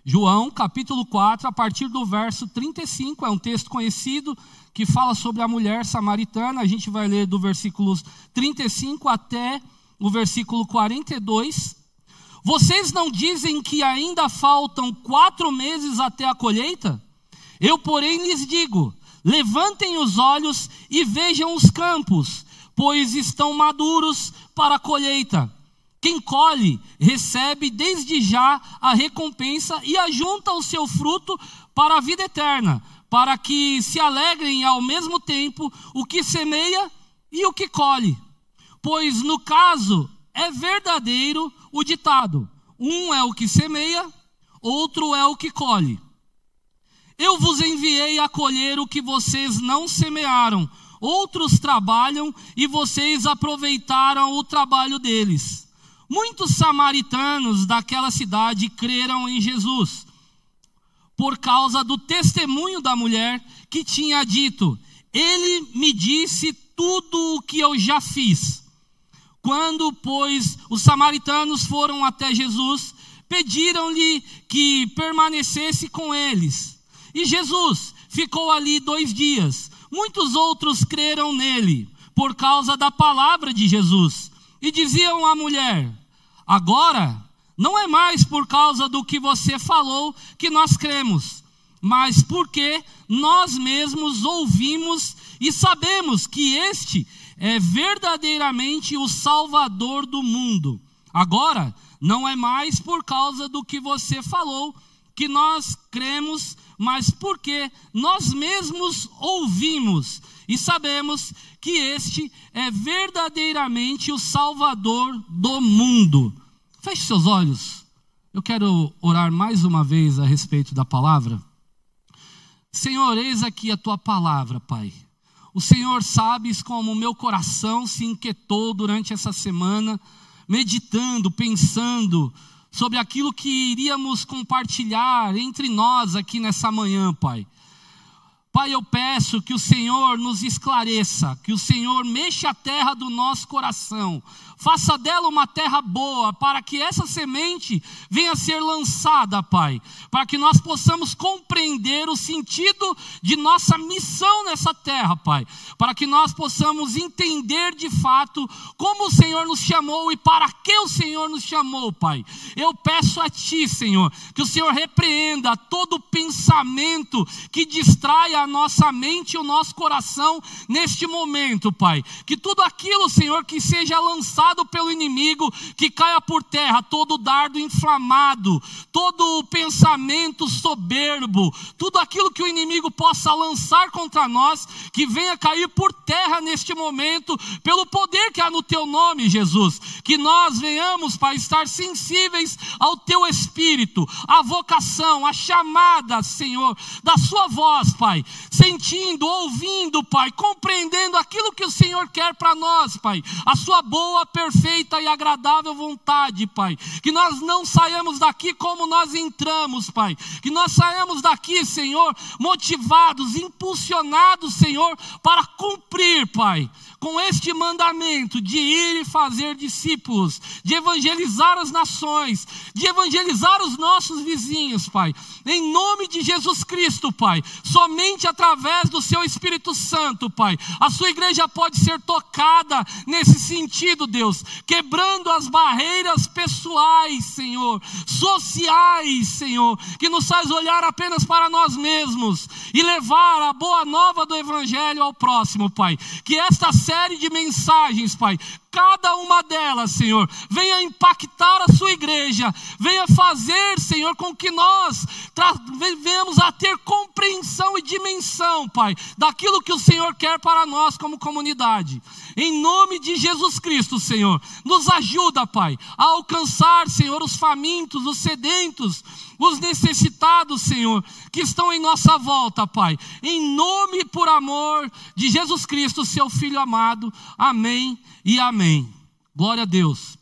João, capítulo 4, a partir do verso 35, é um texto conhecido que fala sobre a mulher samaritana. A gente vai ler do versículo 35 até o versículo 42. Vocês não dizem que ainda faltam 4 meses até a colheita? Eu, porém, lhes digo, levantem os olhos e vejam os campos, pois estão maduros para a colheita. Quem colhe, recebe desde já a recompensa e ajunta o seu fruto para a vida eterna, para que se alegrem ao mesmo tempo o que semeia e o que colhe. Pois no caso é verdadeiro o ditado, um é o que semeia, outro é o que colhe. Eu vos enviei a colher o que vocês não semearam, outros trabalham e vocês aproveitaram o trabalho deles. Muitos samaritanos daquela cidade creram em Jesus, por causa do testemunho da mulher que tinha dito, ele me disse tudo o que eu já fiz. Quando, pois, os samaritanos foram até Jesus, pediram-lhe que permanecesse com eles. E Jesus ficou ali 2 dias. Muitos outros creram nele, por causa da palavra de Jesus. E diziam à mulher, agora não é mais por causa do que você falou que nós cremos, mas porque nós mesmos ouvimos e sabemos que este é verdadeiramente o Salvador do mundo. Agora não é mais por causa do que você falou que nós cremos, mas porque nós mesmos ouvimos e sabemos que este é verdadeiramente o Salvador do mundo. Feche seus olhos. Eu quero orar mais uma vez a respeito da palavra. Senhor, eis aqui a tua palavra, Pai. O Senhor sabes como o meu coração se inquietou durante essa semana, meditando, pensando sobre aquilo que iríamos compartilhar entre nós aqui nessa manhã, Pai. Pai, eu peço que o Senhor nos esclareça, que o Senhor mexa a terra do nosso coração, faça dela uma terra boa, para que essa semente venha a ser lançada, Pai, para que nós possamos compreender o sentido de nossa missão nessa terra, Pai, para que nós possamos entender de fato como o Senhor nos chamou e para que o Senhor nos chamou, Pai. Eu peço a Ti, Senhor, que o Senhor repreenda todo pensamento que distrai a nossa mente e o nosso coração neste momento, Pai. Que tudo aquilo, Senhor, que seja lançado pelo inimigo, que caia por terra, todo dardo inflamado, todo pensamento soberbo, tudo aquilo que o inimigo possa lançar contra nós, que venha cair por terra neste momento, pelo poder que há no Teu nome, Jesus. Que nós venhamos, Pai, estar sensíveis ao Teu Espírito, à vocação, à chamada, Senhor, da Sua voz, Pai, sentindo, ouvindo, Pai, compreendendo aquilo que o Senhor quer para nós, Pai, a Sua boa, perfeita e agradável vontade, Pai. Que nós não saiamos daqui como nós entramos, Pai. Que nós saiamos daqui, Senhor, motivados, impulsionados, Senhor, para cumprir, Pai, com este mandamento de ir e fazer discípulos, de evangelizar as nações, de evangelizar os nossos vizinhos, Pai. Em nome de Jesus Cristo, Pai, somente através do Seu Espírito Santo, Pai, a Sua igreja pode ser tocada nesse sentido, Deus, quebrando as barreiras pessoais, Senhor, sociais, Senhor, que nos faz olhar apenas para nós mesmos e levar a boa nova do Evangelho ao próximo, Pai. Que esta série de mensagens, Pai, cada uma delas, Senhor, venha impactar a Sua igreja, venha fazer, Senhor, com que nós venhamos a ter compreensão e dimensão, Pai, daquilo que o Senhor quer para nós como comunidade. Em nome de Jesus Cristo, Senhor, nos ajuda, Pai, a alcançar, Senhor, os famintos, os sedentos, os necessitados, Senhor, que estão em nossa volta, Pai. Em nome e por amor de Jesus Cristo, Seu Filho amado. Amém e amém. Glória a Deus.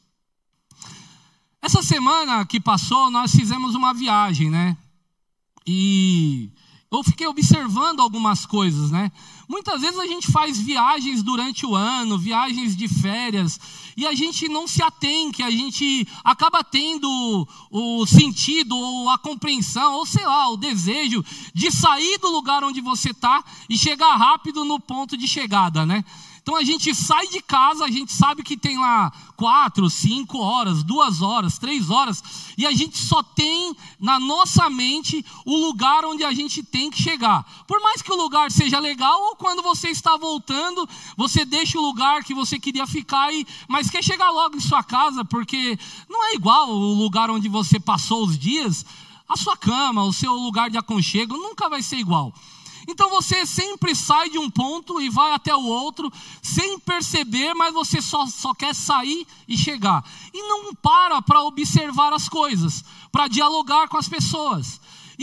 Essa semana que passou, nós fizemos uma viagem, né? E eu fiquei observando algumas coisas, né? Muitas vezes a gente faz viagens durante o ano, viagens de férias, e a gente não se atém, que a gente acaba tendo o sentido, ou a compreensão, ou sei lá, o desejo de sair do lugar onde você está e chegar rápido no ponto de chegada, né? Então a gente sai de casa, a gente sabe que tem lá 4, 5 horas, 2 horas, 3 horas, e a gente só tem na nossa mente o lugar onde a gente tem que chegar. Por mais que o lugar seja legal, ou quando você está voltando, você deixa o lugar que você queria ficar, mas quer chegar logo em sua casa, porque não é igual o lugar onde você passou os dias, a sua cama, o seu lugar de aconchego, nunca vai ser igual. Então você sempre sai de um ponto e vai até o outro, sem perceber, mas você só quer sair e chegar. E não para observar as coisas, para dialogar com as pessoas.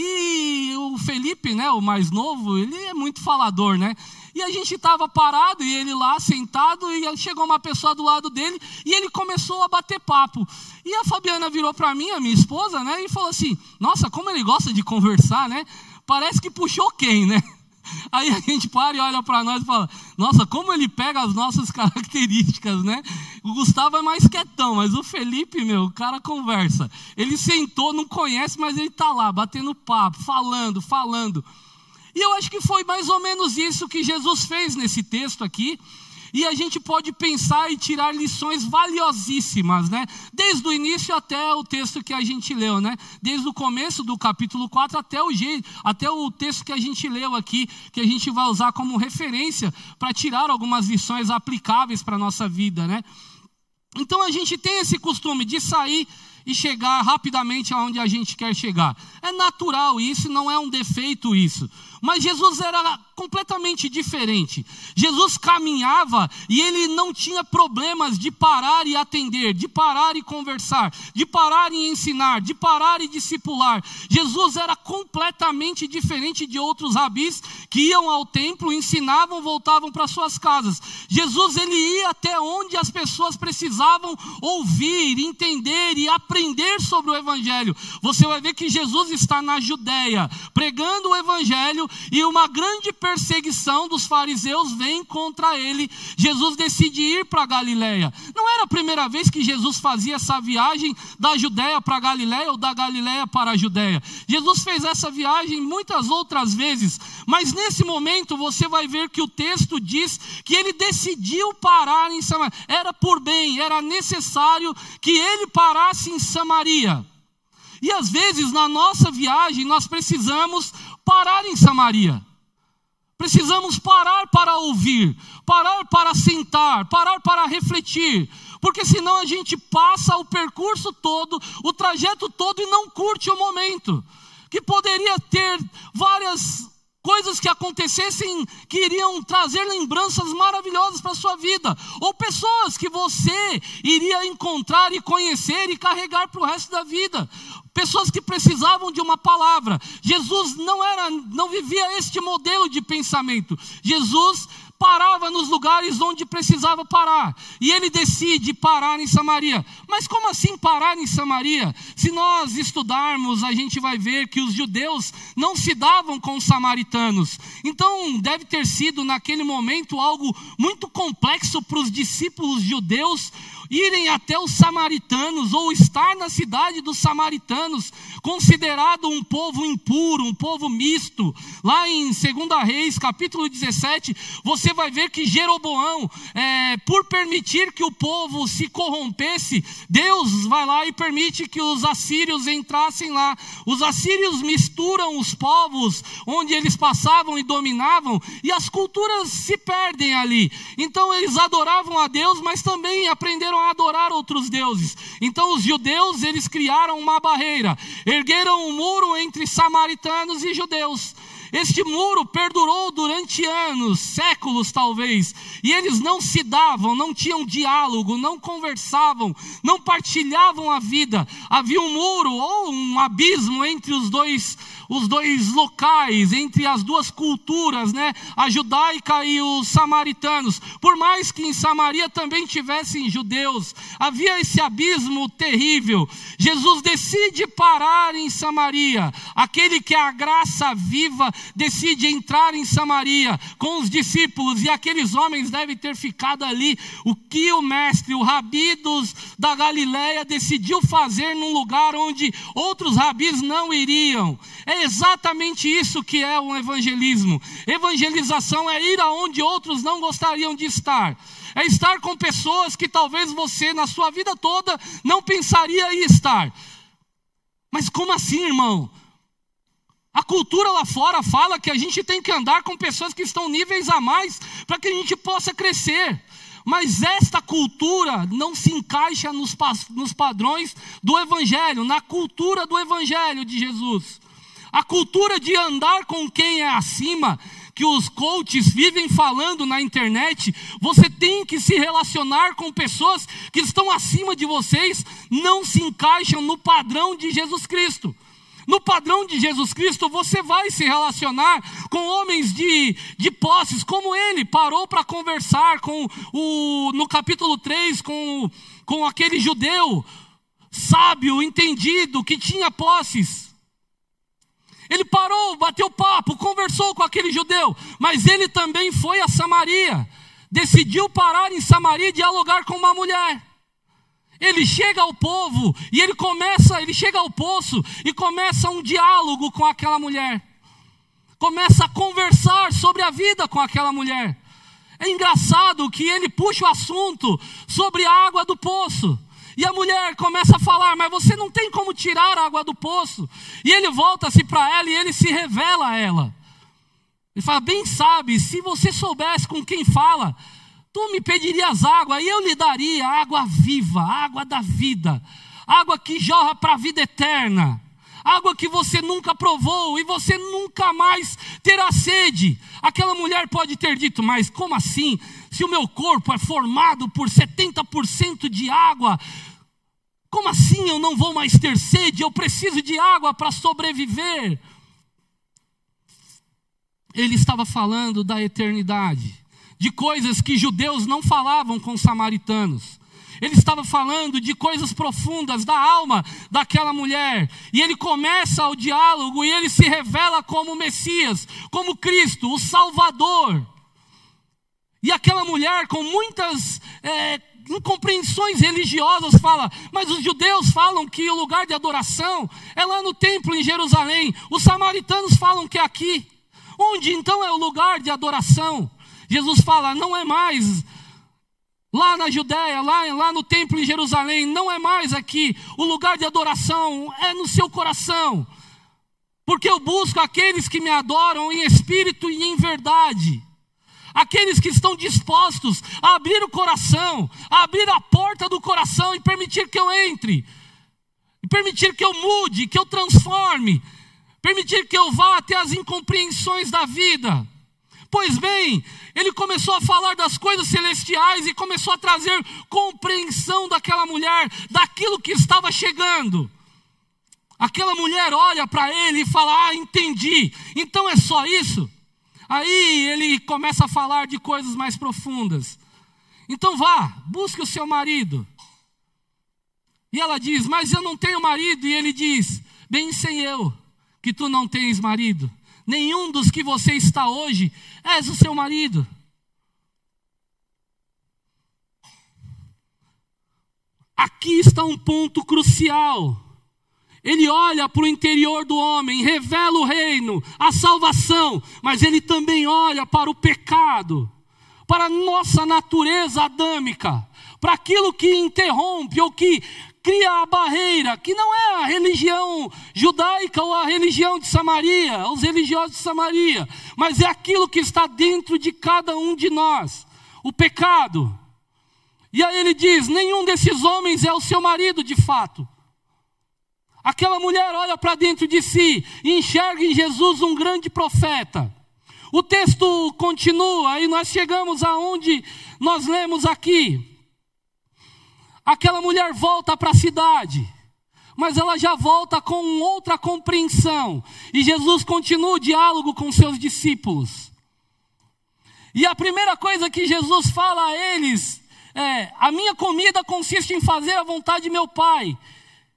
E o Felipe, né, o mais novo, ele é muito falador, né? E a gente estava parado, e ele lá sentado, e chegou uma pessoa do lado dele, e ele começou a bater papo. E a Fabiana virou para mim, a minha esposa, né, e falou assim, nossa, como ele gosta de conversar, né? Parece que puxou quem, né? Aí a gente para e olha para nós e fala, nossa, como ele pega as nossas características, né? O Gustavo é mais quietão, mas o Felipe, meu, o cara conversa. Ele sentou, não conhece, mas ele está lá, batendo papo, falando. E eu acho que foi mais ou menos isso que Jesus fez nesse texto aqui. E a gente pode pensar e tirar lições valiosíssimas, né? Desde o início até o texto que a gente leu, né? Desde o começo do capítulo 4 até o texto que a gente leu aqui, que a gente vai usar como referência para tirar algumas lições aplicáveis para a nossa vida, né? Então a gente tem esse costume de sair e chegar rapidamente aonde a gente quer chegar. É natural isso, não é um defeito isso. Mas Jesus era completamente diferente. Jesus caminhava e ele não tinha problemas de parar e atender, de parar e conversar, de parar e ensinar, de parar e discipular. Jesus era completamente diferente de outros rabis que iam ao templo, ensinavam, voltavam para suas casas. Jesus, ele ia até onde as pessoas precisavam ouvir, entender e aprender sobre o evangelho. Você vai ver que Jesus está na Judéia, pregando o evangelho, e uma grande perseguição dos fariseus vem contra ele. Jesus decide ir para Galileia. Não era a primeira vez que Jesus fazia essa viagem da Judéia para Galileia ou da Galileia para a Judéia. Jesus fez essa viagem muitas outras vezes, mas nesse momento você vai ver que o texto diz que ele decidiu parar em Samaria. Era por bem, era necessário que ele parasse em Samaria. E às vezes na nossa viagem nós precisamos parar em Samaria. Precisamos parar para ouvir, parar para sentar, parar para refletir. Porque senão a gente passa o percurso todo, o trajeto todo e não curte o momento. Que poderia ter várias coisas que acontecessem que iriam trazer lembranças maravilhosas para a sua vida. Ou pessoas que você iria encontrar e conhecer e carregar para o resto da vida. Pessoas que precisavam de uma palavra. Jesus não vivia este modelo de pensamento. Jesus parava nos lugares onde precisava parar. E ele decide parar em Samaria. Mas como assim parar em Samaria? Se nós estudarmos, a gente vai ver que os judeus não se davam com os samaritanos. Então deve ter sido naquele momento algo muito complexo para os discípulos judeus irem até os samaritanos, ou estar na cidade dos samaritanos, considerado um povo impuro, um povo misto. Lá em 2 Reis, capítulo 17, você vai ver que Jeroboão, por permitir que o povo se corrompesse, Deus vai lá e permite que os assírios entrassem lá. Os assírios misturam os povos onde eles passavam e dominavam, e as culturas se perdem ali. Então eles adoravam a Deus, mas também aprenderam a adorar outros deuses. Então os judeus, eles criaram uma barreira, ergueram um muro entre samaritanos e judeus. Este muro perdurou durante anos, séculos talvez, e eles não se davam, não tinham diálogo, não conversavam, não partilhavam a vida. Havia um muro ou um abismo entre os dois locais, entre as duas culturas, né? A judaica e os samaritanos. Por mais que em Samaria também tivessem judeus, havia esse abismo terrível. Jesus decide parar em Samaria. Aquele que é a graça viva decide entrar em Samaria com os discípulos, e aqueles homens devem ter ficado ali. O que o mestre, o rabi da Galileia, decidiu fazer num lugar onde outros rabis não iriam. É exatamente isso que é o evangelismo. Evangelização é ir aonde outros não gostariam de estar. É estar com pessoas que talvez você, na sua vida toda, não pensaria em estar. Mas como assim, irmão? A cultura lá fora fala que a gente tem que andar com pessoas que estão níveis a mais para que a gente possa crescer. Mas esta cultura não se encaixa nos padrões do Evangelho, na cultura do Evangelho de Jesus. A cultura de andar com quem é acima, que os coaches vivem falando na internet, você tem que se relacionar com pessoas que estão acima de vocês, não se encaixam no padrão de Jesus Cristo. No padrão de Jesus Cristo, você vai se relacionar com homens de posses, como ele parou para conversar no capítulo 3, com aquele judeu sábio, entendido, que tinha posses. Ele parou, bateu papo, conversou com aquele judeu, mas ele também foi a Samaria, decidiu parar em Samaria e dialogar com uma mulher. Ele chega ao povo e ele chega ao poço e começa um diálogo com aquela mulher. Começa a conversar sobre a vida com aquela mulher. É engraçado que ele puxa o assunto sobre a água do poço. E a mulher começa a falar, mas você não tem como tirar a água do poço. E ele volta-se para ela e ele se revela a ela. Ele fala, bem sabe, se você soubesse com quem fala, tu me pedirias água e eu lhe daria água viva, água da vida, água que jorra para a vida eterna, água que você nunca provou e você nunca mais terá sede. Aquela mulher pode ter dito, mas como assim? Se o meu corpo é formado por 70% de água, como assim eu não vou mais ter sede? Eu preciso de água para sobreviver. Ele estava falando da eternidade, de coisas que judeus não falavam com samaritanos. Ele estava falando de coisas profundas da alma daquela mulher. E ele começa o diálogo e ele se revela como Messias, como Cristo, o Salvador. E aquela mulher, com muitas incompreensões religiosas, fala, mas os judeus falam que o lugar de adoração é lá no templo em Jerusalém. Os samaritanos falam que é aqui. Onde então é o lugar de adoração? Jesus fala, não é mais lá na Judéia, lá no templo em Jerusalém, não é mais aqui. O lugar de adoração é no seu coração. Porque eu busco aqueles que me adoram em espírito e em verdade. Aqueles que estão dispostos a abrir o coração, a abrir a porta do coração e permitir que eu entre. E permitir que eu mude, que eu transforme. Permitir que eu vá até as incompreensões da vida. Pois bem, ele começou a falar das coisas celestiais e começou a trazer compreensão daquela mulher, daquilo que estava chegando. Aquela mulher olha para ele e fala, entendi, então é só isso? Aí ele começa a falar de coisas mais profundas. Então vá, busque o seu marido. E ela diz, mas eu não tenho marido. E ele diz, bem sei eu que tu não tens marido. Nenhum dos que você está hoje és o seu marido. Aqui está um ponto crucial. Ele olha para o interior do homem, revela o reino, a salvação, mas ele também olha para o pecado, para a nossa natureza adâmica, para aquilo que interrompe ou que cria a barreira, que não é a religião judaica ou a religião de Samaria, os religiosos de Samaria, mas é aquilo que está dentro de cada um de nós, o pecado. E aí ele diz, nenhum desses homens é o seu marido de fato. Aquela mulher olha para dentro de si e enxerga em Jesus um grande profeta. O texto continua e nós chegamos aonde nós lemos aqui. Aquela mulher volta para a cidade, mas ela já volta com outra compreensão. E Jesus continua o diálogo com seus discípulos. E a primeira coisa que Jesus fala a eles é, a minha comida consiste em fazer a vontade de meu Pai.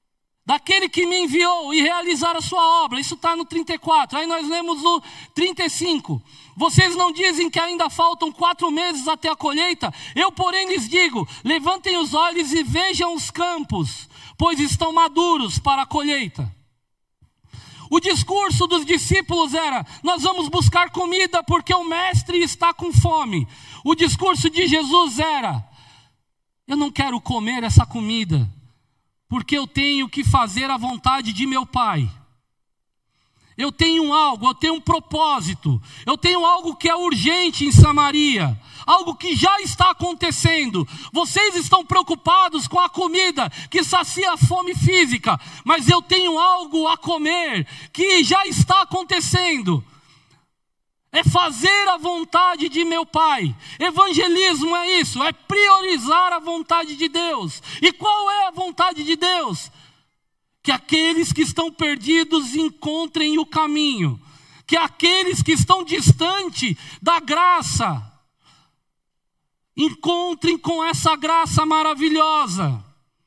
daquele que me enviou e realizar a sua obra. Isso está no 34. Aí nós lemos no 35. Vocês não dizem que ainda faltam 4 meses até a colheita? Eu, porém, lhes digo, levantem os olhos e vejam os campos, pois estão maduros para a colheita. O discurso dos discípulos era, nós vamos buscar comida porque o mestre está com fome. O discurso de Jesus era, eu não quero comer essa comida, porque eu tenho que fazer a vontade de meu Pai. Eu tenho algo, eu tenho um propósito, eu tenho algo que é urgente em Samaria, algo que já está acontecendo. Vocês estão preocupados com a comida que sacia a fome física, mas eu tenho algo a comer que já está acontecendo. É fazer a vontade de meu Pai. Evangelismo é isso, é priorizar a vontade de Deus. E qual é a vontade de Deus? Que aqueles que estão perdidos encontrem o caminho. Que aqueles que estão distantes da graça encontrem com essa graça maravilhosa.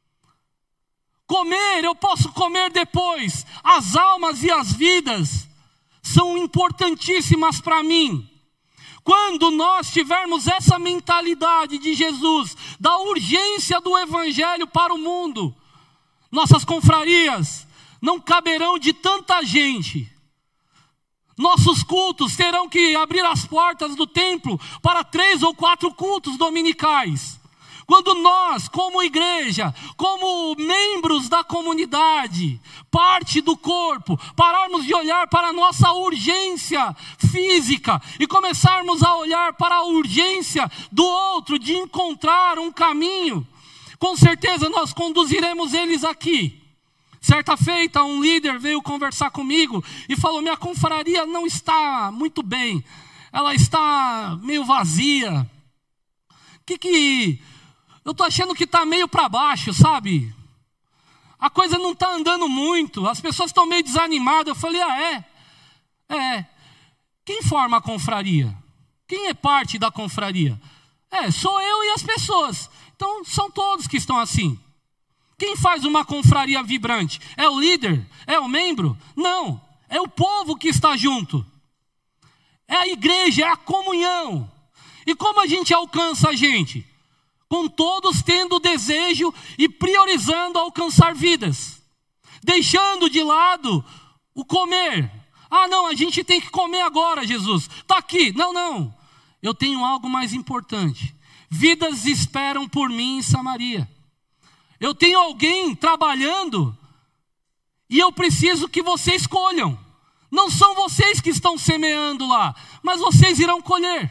Comer, eu posso comer depois. As almas e as vidas são importantíssimas para mim. Quando nós tivermos essa mentalidade de Jesus, da urgência do Evangelho para o mundo, nossas confrarias não caberão de tanta gente. Nossos cultos terão que abrir as portas do templo para 3 ou 4 cultos dominicais. Quando nós, como igreja, como membros da comunidade, parte do corpo, pararmos de olhar para a nossa urgência física e começarmos a olhar para a urgência do outro, de encontrar um caminho, com certeza nós conduziremos eles aqui. Certa feita, um líder veio conversar comigo e falou, minha confraria não está muito bem, ela está meio vazia. Eu estou achando que está meio para baixo, sabe? A coisa não está andando muito, as pessoas estão meio desanimadas. Eu falei, Quem forma a confraria? Quem é parte da confraria? Sou eu e as pessoas. Então, são todos que estão assim. Quem faz uma confraria vibrante? É o líder? É o membro? Não, é o povo que está junto. É a igreja, é a comunhão. E como a gente alcança a gente? Com todos tendo o desejo e priorizando alcançar vidas. Deixando de lado o comer. Não, a gente tem que comer agora, Jesus. Está aqui. Não. Eu tenho algo mais importante. Vidas esperam por mim em Samaria. Eu tenho alguém trabalhando e eu preciso que vocês colham. Não são vocês que estão semeando lá, mas vocês irão colher.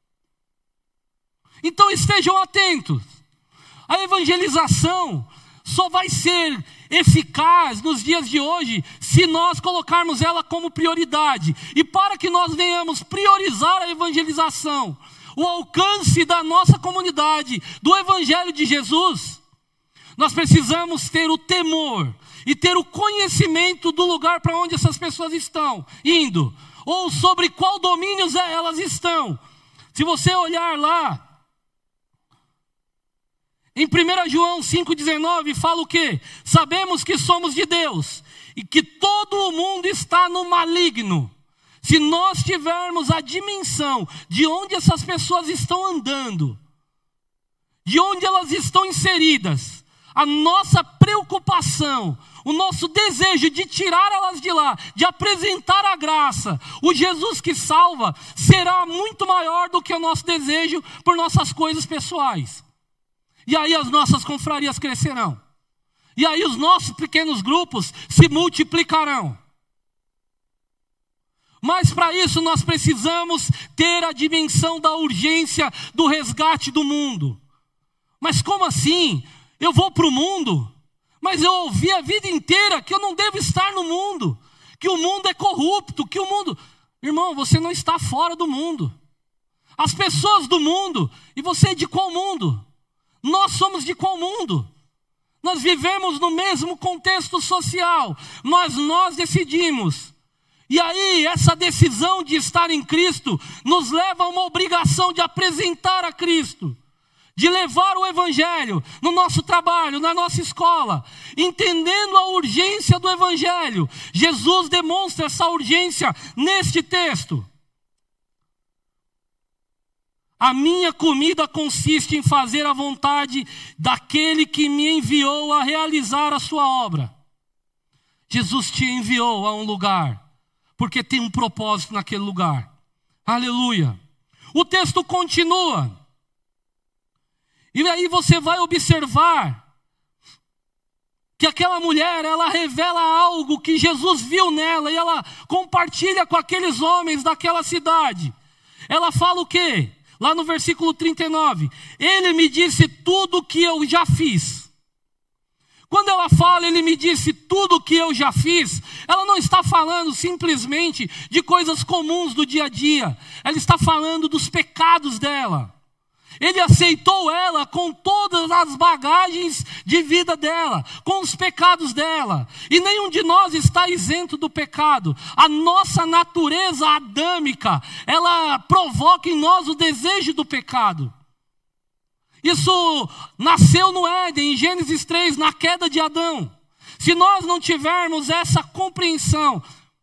Então estejam atentos. A evangelização só vai ser eficaz nos dias de hoje se nós colocarmos ela como prioridade. E para que nós venhamos priorizar a evangelização, o alcance da nossa comunidade, do Evangelho de Jesus, nós precisamos ter o temor e ter o conhecimento do lugar para onde essas pessoas estão indo, ou sobre qual domínios elas estão. Se você olhar lá, em 1 João 5,19 fala o quê? Sabemos que somos de Deus e que todo o mundo está no maligno. Se nós tivermos a dimensão de onde essas pessoas estão andando, de onde elas estão inseridas, a nossa preocupação, o nosso desejo de tirar elas de lá, de apresentar a graça, o Jesus que salva, será muito maior do que o nosso desejo por nossas coisas pessoais. E aí as nossas confrarias crescerão. E aí os nossos pequenos grupos se multiplicarão. Mas para isso nós precisamos ter a dimensão da urgência do resgate do mundo. Mas como assim? Eu vou para o mundo? Mas eu ouvi a vida inteira que eu não devo estar no mundo. Que o mundo é corrupto, que o mundo... Irmão, você não está fora do mundo. As pessoas do mundo, e você é de qual mundo? Nós somos de qual mundo? Nós vivemos no mesmo contexto social, mas nós decidimos. E aí, essa decisão de estar em Cristo nos leva a uma obrigação de apresentar a Cristo, de levar o evangelho no nosso trabalho, na nossa escola, entendendo a urgência do evangelho. Jesus demonstra essa urgência neste texto. A minha comida consiste em fazer a vontade daquele que me enviou a realizar a sua obra. Jesus te enviou a um lugar, porque tem um propósito naquele lugar. Aleluia. O texto continua. E aí você vai observar que aquela mulher, ela revela algo que Jesus viu nela e ela compartilha com aqueles homens daquela cidade. Ela fala o quê? Lá no versículo 39. Ele me disse tudo o que eu já fiz. Quando ela fala, ele me disse tudo o que eu já fiz, ela não está falando simplesmente de coisas comuns do dia a dia. Ela está falando dos pecados dela. Ele aceitou ela com todas as bagagens de vida dela, com os pecados dela. E nenhum de nós está isento do pecado. A nossa natureza adâmica, ela provoca em nós o desejo do pecado. Isso nasceu no Éden, em Gênesis 3, na queda de Adão. Se nós não tivermos essa compreensão,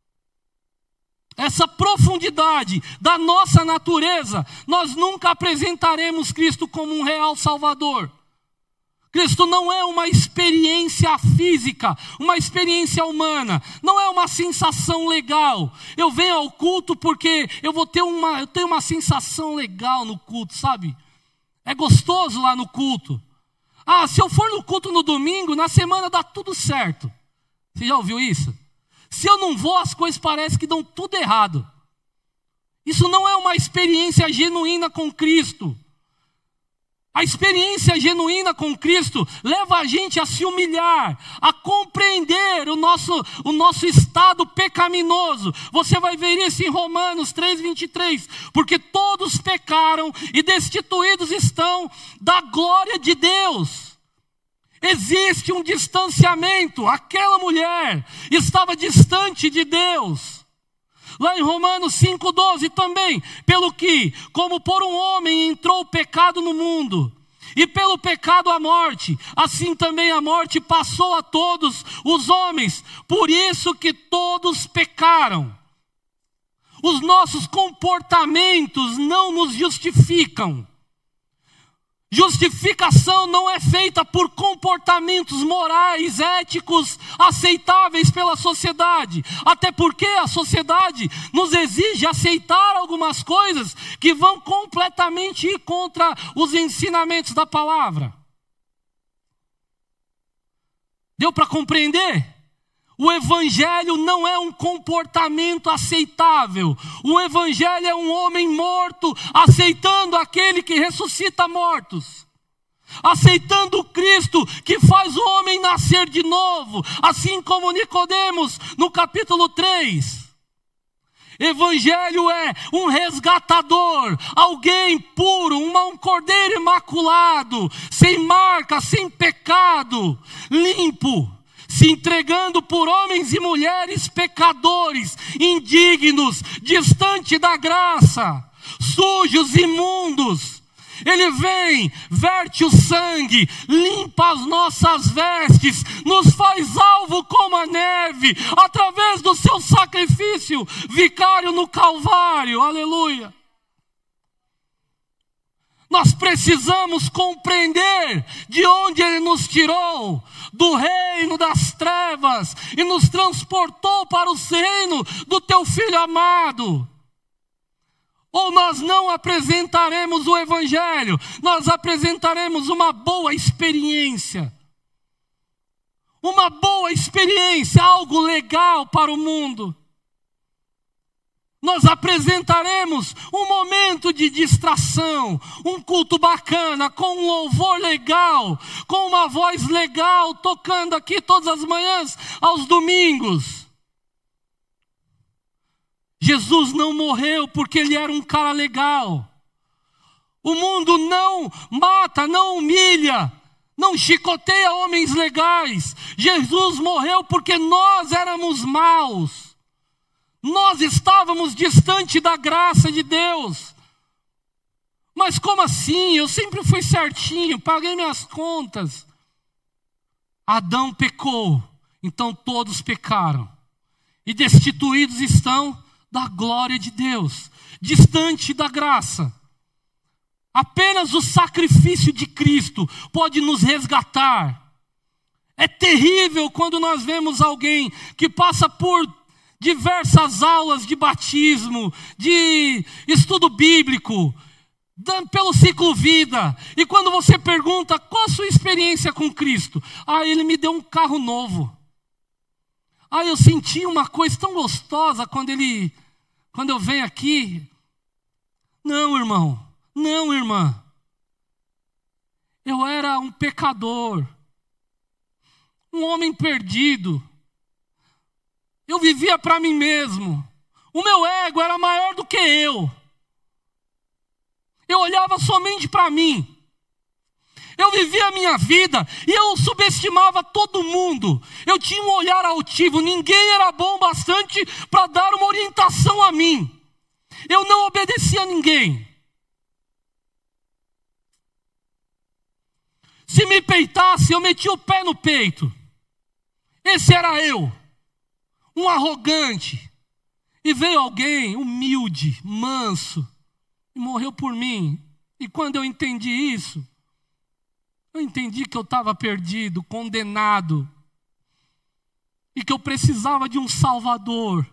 essa profundidade da nossa natureza, nós nunca apresentaremos Cristo como um real Salvador. Cristo não é uma experiência física, uma experiência humana, não é uma sensação legal. Eu venho ao culto porque eu tenho uma sensação legal no culto, sabe? É gostoso lá no culto. Ah, se eu for no culto no domingo, na semana dá tudo certo. Você já ouviu isso? Se eu não vou, as coisas parecem que dão tudo errado. Isso não é uma experiência genuína com Cristo. A experiência genuína com Cristo leva a gente a se humilhar, a compreender o nosso estado pecaminoso. Você vai ver isso em Romanos 3:23. Porque todos pecaram e destituídos estão da glória de Deus. Existe um distanciamento. Aquela mulher estava distante de Deus. Lá em Romanos 5:12 também, pelo que, como por um homem entrou o pecado no mundo, e pelo pecado a morte, assim também a morte passou a todos os homens, por isso que todos pecaram. Os nossos comportamentos não nos justificam. Justificação não é feita por comportamentos morais, éticos, aceitáveis pela sociedade. Até porque a sociedade nos exige aceitar algumas coisas que vão completamente ir contra os ensinamentos da palavra. Deu para compreender? O evangelho não é um comportamento aceitável. O evangelho é um homem morto aceitando aquele que ressuscita mortos. Aceitando o Cristo que faz o homem nascer de novo. Assim como Nicodemos no capítulo 3. Evangelho é um resgatador, alguém puro, um cordeiro imaculado, sem marca, sem pecado, limpo. Se entregando por homens e mulheres pecadores, indignos, distante da graça, sujos, imundos. Ele vem, verte o sangue, limpa as nossas vestes, nos faz alvo como a neve, através do seu sacrifício vicário no Calvário. Aleluia. Nós precisamos compreender de onde Ele nos tirou, do reino das trevas, e nos transportou para o reino do Teu Filho amado. Ou nós não apresentaremos o Evangelho, nós apresentaremos uma boa experiência. Uma boa experiência, algo legal para o mundo. Nós apresentaremos um momento de distração, um culto bacana, com um louvor legal, com uma voz legal, tocando aqui todas as manhãs, aos domingos. Jesus não morreu porque Ele era um cara legal. O mundo não mata, não humilha, não chicoteia homens legais. Jesus morreu porque nós éramos maus. Nós estávamos distante da graça de Deus. Mas como assim? Eu sempre fui certinho, paguei minhas contas. Adão pecou, então todos pecaram. E destituídos estão da glória de Deus, distante da graça. Apenas o sacrifício de Cristo pode nos resgatar. É terrível quando nós vemos alguém que passa por diversas aulas de batismo, de estudo bíblico, pelo ciclo vida. E quando você pergunta qual a sua experiência com Cristo? Ele me deu um carro novo. Eu senti uma coisa tão gostosa quando eu venho aqui. Não, irmão. Não, irmã. Eu era um pecador. Um homem perdido. Eu vivia para mim mesmo. O meu ego era maior do que eu. Eu olhava somente para mim. Eu vivia a minha vida e eu subestimava todo mundo. Eu tinha um olhar altivo. Ninguém era bom bastante para dar uma orientação a mim. Eu não obedecia a ninguém. Se me peitasse, eu metia o pé no peito. Esse era eu. Um arrogante. E veio alguém humilde, manso, e morreu por mim. E quando eu entendi isso, eu entendi que eu estava perdido, condenado. E que eu precisava de um Salvador.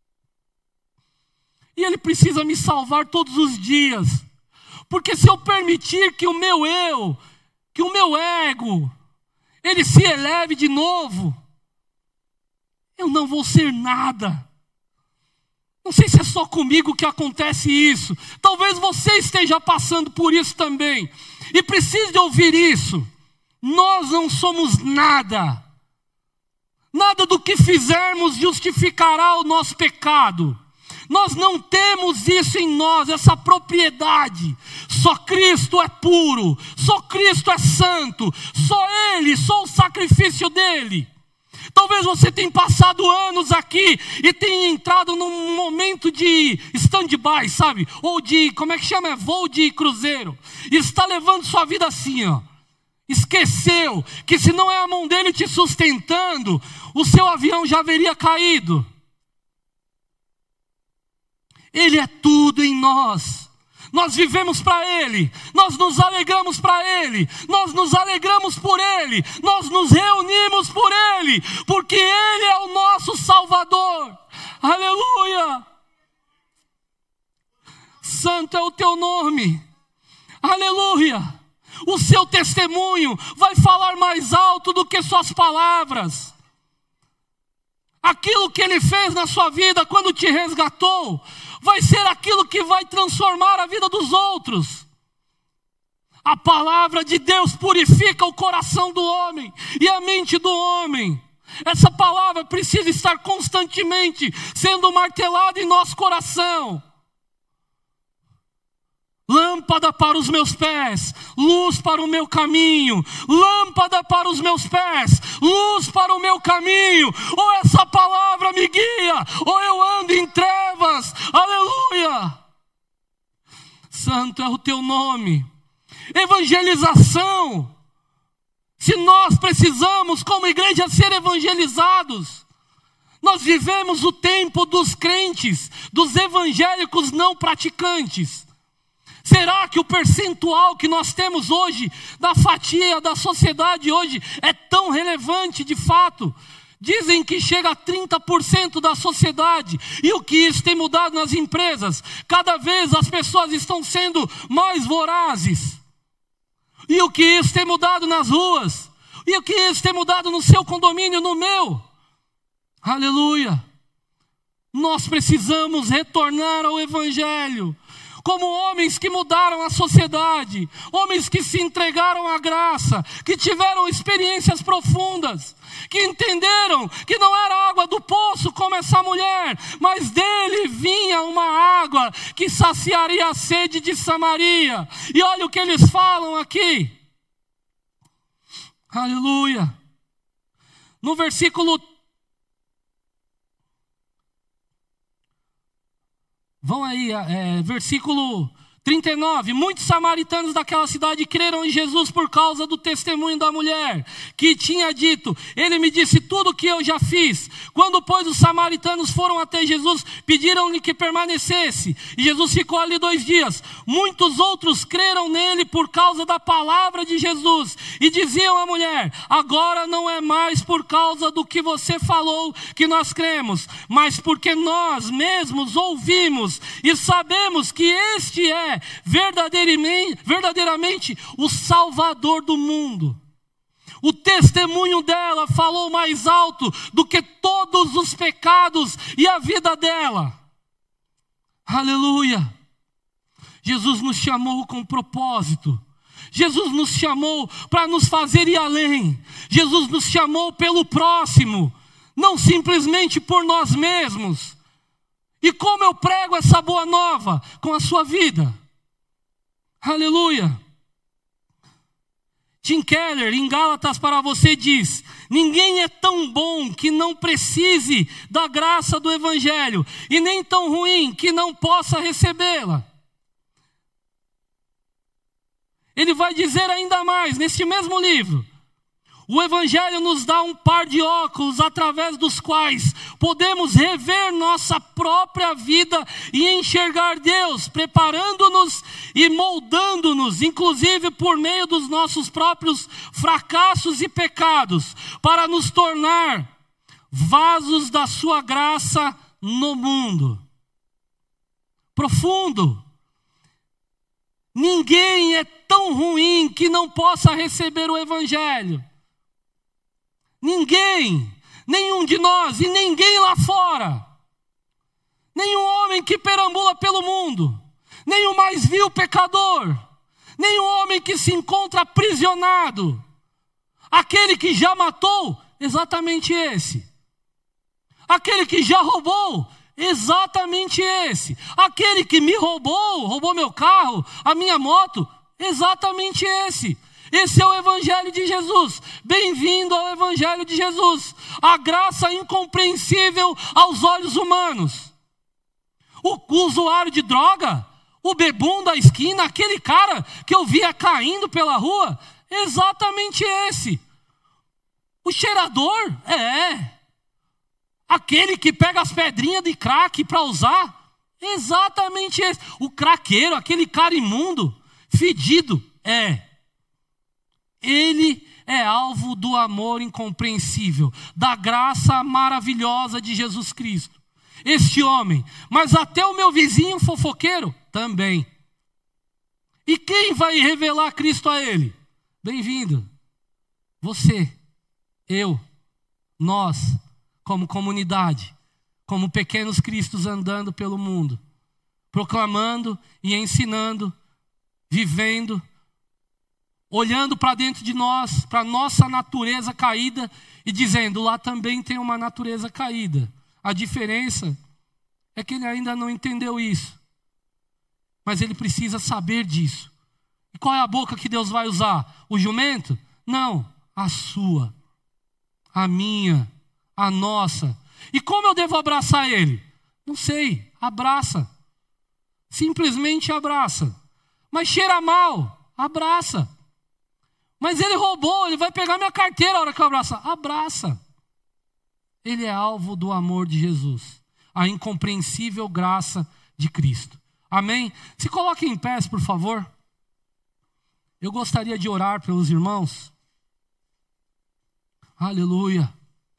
E Ele precisa me salvar todos os dias. Porque se eu permitir que o meu eu, que o meu ego, ele se eleve de novo, eu não vou ser nada. Não sei se é só comigo que acontece isso. Talvez você esteja passando por isso também. E precise de ouvir isso. Nós não somos nada. Nada do que fizermos justificará o nosso pecado. Nós não temos isso em nós, essa propriedade. Só Cristo é puro. Só Cristo é santo. Só Ele, só o sacrifício dEle. Talvez você tenha passado anos aqui e tenha entrado num momento de stand-by, sabe? Ou de, como é que chama? Voo de cruzeiro. E está levando sua vida assim, ó. Esqueceu que se não é a mão dele te sustentando, o seu avião já haveria caído. Ele é tudo em nós. Nós vivemos para Ele, nós nos alegramos para Ele, nós nos alegramos por Ele, nós nos reunimos por Ele, porque Ele é o nosso Salvador. Aleluia! Santo é o teu nome. Aleluia! O seu testemunho vai falar mais alto do que suas palavras. Aquilo que Ele fez na sua vida quando te resgatou vai ser aquilo que vai transformar a vida dos outros. A palavra de Deus purifica o coração do homem e a mente do homem. Essa palavra precisa estar constantemente sendo martelada em nosso coração. Lâmpada para os meus pés, luz para o meu caminho. Lâmpada para os meus pés, luz para o meu caminho. Ou essa palavra me guia, ou eu ando em trevas. Aleluia! Santo é o teu nome. Evangelização. Se nós precisamos, como igreja, ser evangelizados, nós vivemos o tempo dos crentes, dos evangélicos não praticantes. Será que o percentual que nós temos hoje, da fatia da sociedade hoje, é tão relevante de fato? Dizem que chega a 30% da sociedade. E o que isso tem mudado nas empresas? Cada vez as pessoas estão sendo mais vorazes. E o que isso tem mudado nas ruas? E o que isso tem mudado no seu condomínio, no meu? Aleluia! Nós precisamos retornar ao Evangelho. Como homens que mudaram a sociedade, homens que se entregaram à graça, que tiveram experiências profundas, que entenderam que não era água do poço como essa mulher, mas dele vinha uma água que saciaria a sede de Samaria. E olha o que eles falam aqui. Aleluia. No versículo... Vão aí, versículo 39, muitos samaritanos daquela cidade creram em Jesus por causa do testemunho da mulher, que tinha dito: ele me disse tudo o que eu já fiz. Quando, pois, os samaritanos foram até Jesus, pediram-lhe que permanecesse. E Jesus ficou ali 2 dias. Muitos outros creram nele por causa da palavra de Jesus. E diziam à mulher: agora não é mais por causa do que você falou que nós cremos, mas porque nós mesmos ouvimos e sabemos que este é verdadeiramente o Salvador do mundo. O testemunho dela falou mais alto do que todos os pecados e a vida dela. Aleluia! Jesus nos chamou com propósito. Jesus nos chamou para nos fazer ir além. Jesus nos chamou pelo próximo, não simplesmente por nós mesmos. E como eu prego essa boa nova? Com a sua vida. Aleluia. Tim Keller, em Gálatas para você, diz: ninguém é tão bom que não precise da graça do Evangelho, e nem tão ruim que não possa recebê-la. Ele vai dizer ainda mais, neste mesmo livro: o Evangelho nos dá um par de óculos através dos quais podemos rever nossa própria vida e enxergar Deus, preparando-nos e moldando-nos, inclusive por meio dos nossos próprios fracassos e pecados, para nos tornar vasos da sua graça no mundo. Profundo. Ninguém é tão ruim que não possa receber o Evangelho. Ninguém, nenhum de nós e ninguém lá fora, nenhum homem que perambula pelo mundo, nem o mais vil pecador, nem o homem que se encontra aprisionado, aquele que já matou, exatamente esse, aquele que já roubou, exatamente esse, aquele que me roubou meu carro, a minha moto, exatamente esse. Esse é o Evangelho de Jesus. Bem-vindo ao Evangelho de Jesus. A graça incompreensível aos olhos humanos. O usuário de droga, o bebum da esquina, aquele cara que eu via caindo pela rua, exatamente esse. O cheirador, aquele que pega as pedrinhas de crack para usar, exatamente esse. O craqueiro, aquele cara imundo, fedido, ele é alvo do amor incompreensível, da graça maravilhosa de Jesus Cristo. Este homem, mas até o meu vizinho fofoqueiro também. E quem vai revelar Cristo a ele? Bem-vindo. Você, eu, nós, como comunidade, como pequenos cristos andando pelo mundo, proclamando e ensinando, vivendo, olhando para dentro de nós, para a nossa natureza caída e dizendo: lá também tem uma natureza caída. A diferença é que ele ainda não entendeu isso. Mas ele precisa saber disso. E qual é a boca que Deus vai usar? O jumento? Não, a sua, a minha, a nossa. E como eu devo abraçar ele? Não sei, abraça. Simplesmente abraça. Mas cheira mal, abraça. Mas ele roubou, ele vai pegar minha carteira a hora que eu abraçar. Abraça. Ele é alvo do amor de Jesus. A incompreensível graça de Cristo. Amém? Se coloquem em pé, por favor. Eu gostaria de orar pelos irmãos. Aleluia.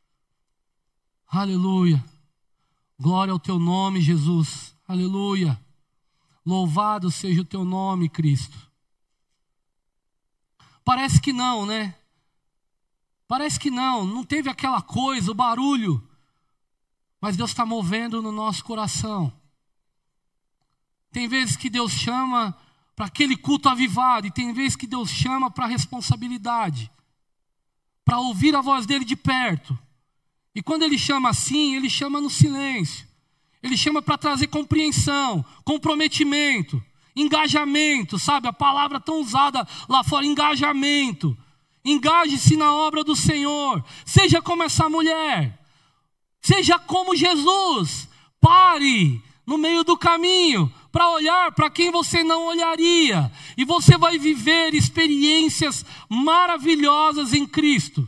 Aleluia. Glória ao teu nome, Jesus. Aleluia. Louvado seja o teu nome, Cristo. Parece que não, né? Parece que não teve aquela coisa, o barulho. Mas Deus está movendo no nosso coração. Tem vezes que Deus chama para aquele culto avivado, e tem vezes que Deus chama para a responsabilidade, para ouvir a voz dele de perto. E quando ele chama assim, ele chama no silêncio. Ele chama para trazer compreensão, comprometimento, engajamento, sabe? A palavra tão usada lá fora, engajamento. Engaje-se na obra do Senhor. Seja como essa mulher. Seja como Jesus. Pare no meio do caminho. para olhar para quem você não olharia. E você vai viver experiências maravilhosas em Cristo.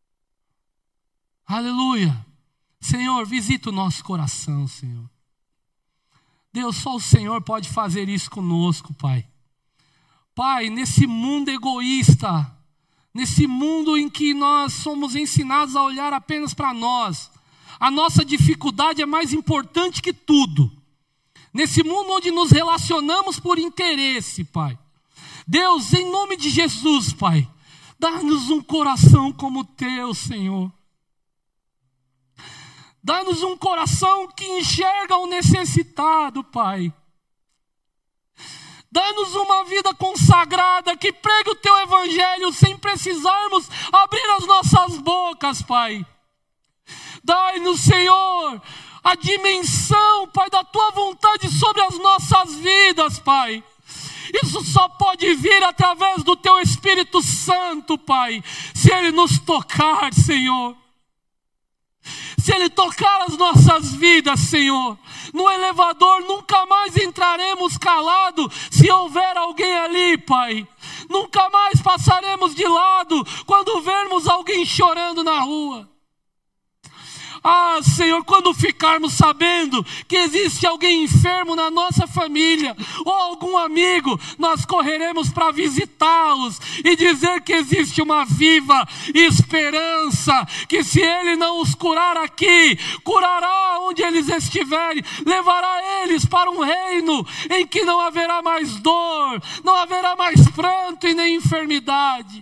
Aleluia. Senhor, visita o nosso coração, Senhor. Deus, só o Senhor pode fazer isso conosco, Pai. Pai, nesse mundo egoísta, nesse mundo em que nós somos ensinados a olhar apenas para nós, a nossa dificuldade é mais importante que tudo. Nesse mundo onde nos relacionamos por interesse, Pai. Deus, em nome de Jesus, Pai, dá-nos um coração como o teu, Senhor. Dá-nos um coração que enxerga o necessitado, Pai. Dá-nos uma vida consagrada que pregue o teu evangelho sem precisarmos abrir as nossas bocas, Pai. Dai-nos, Senhor, a dimensão, Pai, da tua vontade sobre as nossas vidas, Pai. Isso só pode vir através do teu Espírito Santo, Pai, se ele nos tocar, Senhor. Se ele tocar as nossas vidas, Senhor, no elevador nunca mais entraremos calados se houver alguém ali, Pai. Nunca mais passaremos de lado quando vermos alguém chorando na rua. Ah, Senhor, quando ficarmos sabendo que existe alguém enfermo na nossa família ou algum amigo, nós correremos para visitá-los e dizer que existe uma viva esperança, que se Ele não os curar aqui, curará onde eles estiverem, levará eles para um reino em que não haverá mais dor, não haverá mais pranto e nem enfermidade.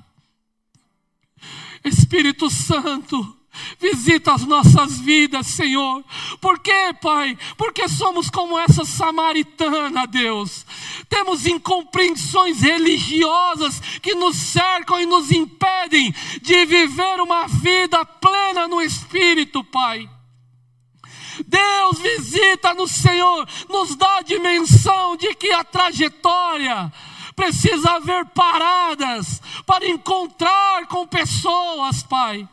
Espírito Santo, visita as nossas vidas, Senhor. Por quê, Pai? Porque somos como essa samaritana, Deus. Temos incompreensões religiosas que nos cercam e nos impedem de viver uma vida plena no Espírito, Pai. Deus, visita-nos, Senhor. Nos dá a dimensão de que a trajetória precisa haver paradas para encontrar com pessoas, Pai.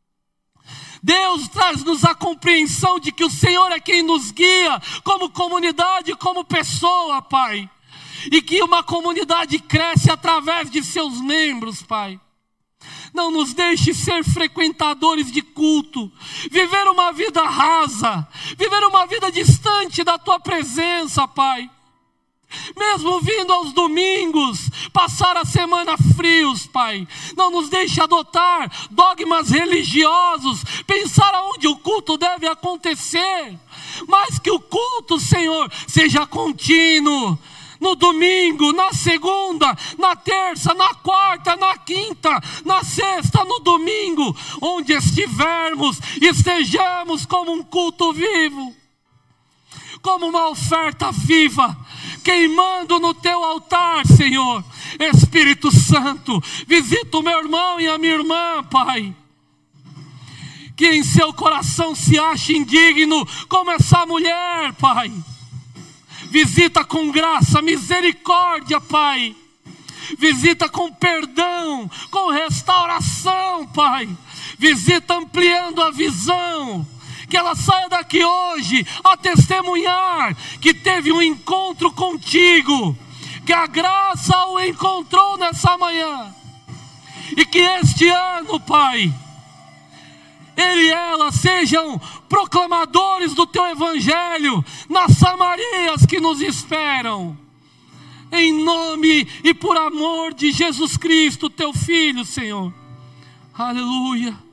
Deus, traz-nos a compreensão de que o Senhor é quem nos guia como comunidade, como pessoa, Pai. E que uma comunidade cresce através de seus membros, Pai. Não nos deixe ser frequentadores de culto, viver uma vida rasa, viver uma vida distante da Tua presença, Pai. Mesmo vindo aos domingos, passar a semana frios, Pai. Não nos deixe adotar dogmas religiosos, pensar aonde o culto deve acontecer. Mas que o culto, Senhor, seja contínuo. No domingo, na segunda, na terça, na quarta, na quinta, na sexta, no domingo. Onde estivermos, estejamos como um culto vivo. Como uma oferta viva, queimando no teu altar, Senhor. Espírito Santo, visita o meu irmão e a minha irmã, Pai. Que em seu coração se ache indigno, como essa mulher, Pai. Visita com graça, misericórdia, Pai. Visita com perdão, com restauração, Pai. Visita ampliando a visão. Que ela saia daqui hoje a testemunhar que teve um encontro contigo, que a graça o encontrou nessa manhã, e que este ano, Pai, ele e ela sejam proclamadores do teu evangelho nas Samarias que nos esperam, em nome e por amor de Jesus Cristo, teu Filho, Senhor. Aleluia.